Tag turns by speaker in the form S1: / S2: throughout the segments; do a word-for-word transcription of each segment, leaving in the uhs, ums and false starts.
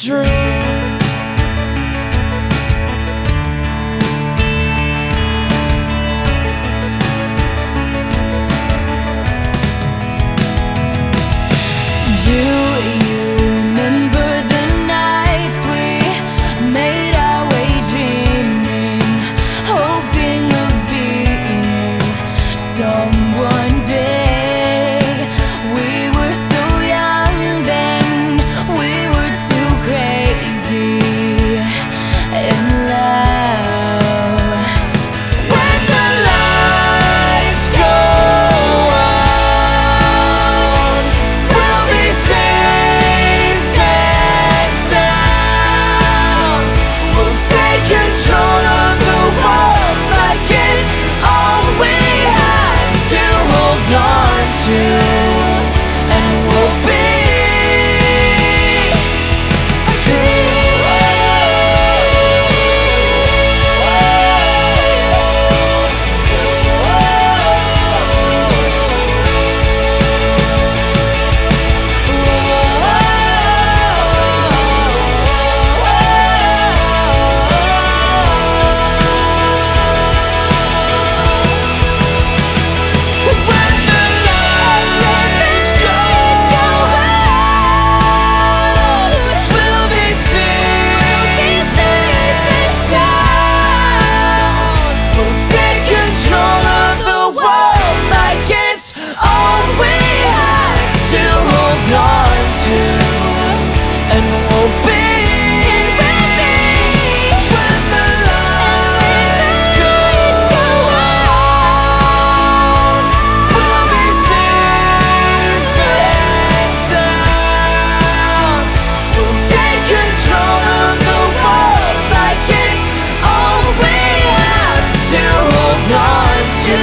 S1: dream. Do you remember the nights we made our way dreaming, hoping of being someone big? We were so young then, we were too crazy in love. When the lights go on, we'll be safe and sound. We'll take control of the world like it's all we have to hold on to, and we'll be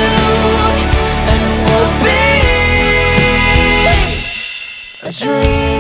S1: a dream.